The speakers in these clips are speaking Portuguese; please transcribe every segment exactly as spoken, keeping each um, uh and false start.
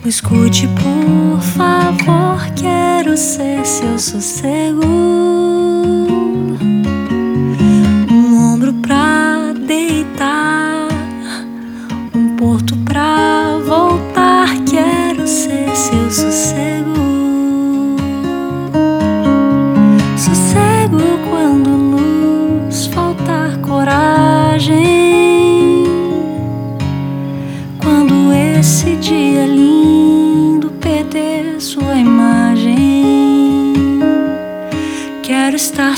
Escute, por favor, quero ser seu sossego. Um ombro pra deitar, um porto pra voltar. Quero ser seu sossego. Sossego quando nos faltar coragem, quando esse dia lindo perder sua imagem. Quero estar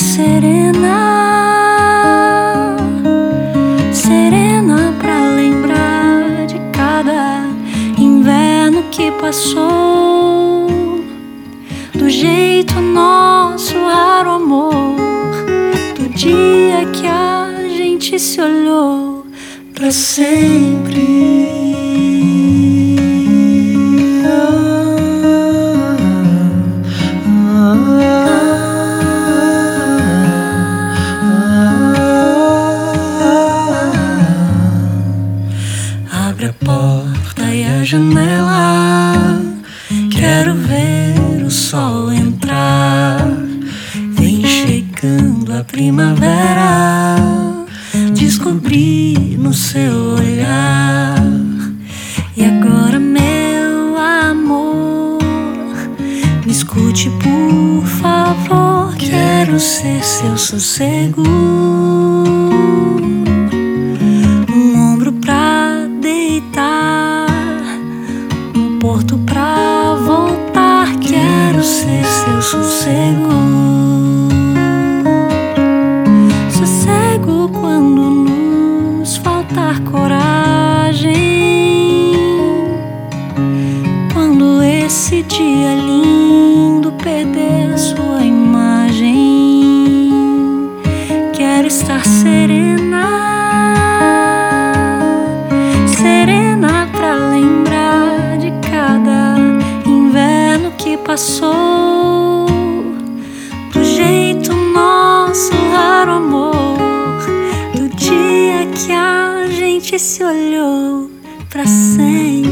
serena, serena pra lembrar de cada inverno que passou, do jeito nosso raro amor, do dia que a gente se olhou pra sempre. Abre a porta e a janela, quero ver o sol entrar. Vem chegando a primavera, descobri no seu olhar. E agora, meu amor, me escute, por favor. Quero ser seu sossego. Um ombro pra deitar, um porto pra voltar. Quero ser seu sossego. Sossego quando nos faltar coragem, quando esse dia lindo perder sua imagem. Quero estar serena, serena pra lembrar de cada inverno que passou, do jeito nosso raro amor, do dia que a gente se olhou pra sempre.